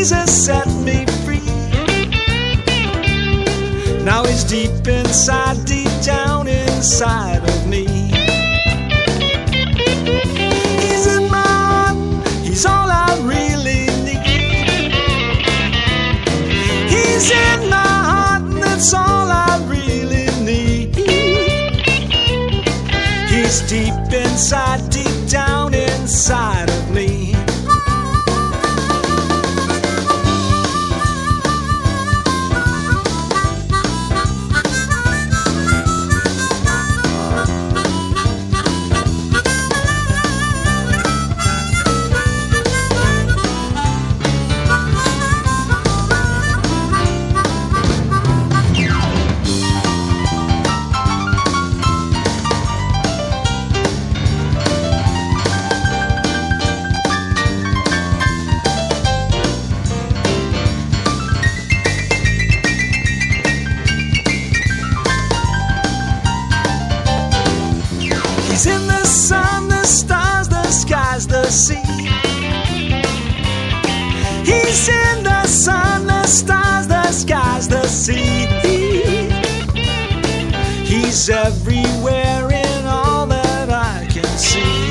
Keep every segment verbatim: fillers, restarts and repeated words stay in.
Jesus set me free. Now he's deep inside, deep down inside of me. He's in my heart, he's all I really need. He's in my heart, and that's all I really need. He's deep inside, deep down inside of me. He's in the sun, the stars, the skies, the sea. He's in the sun, the stars, the skies, the sea. He's everywhere in all that I can see.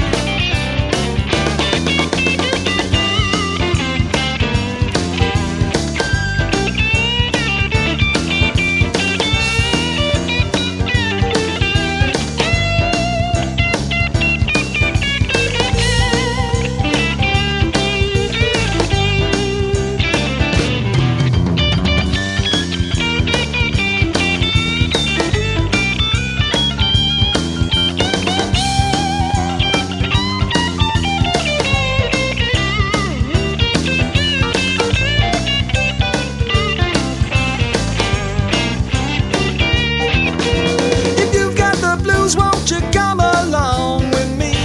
Won't you come along with me?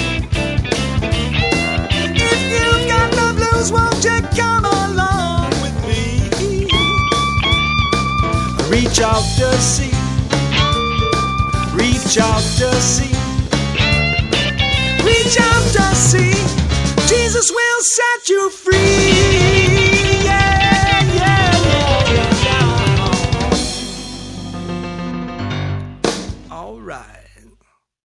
If you've got the blues, won't you come along with me? Reach out to see, reach out to see, reach out to see. Jesus will set you free.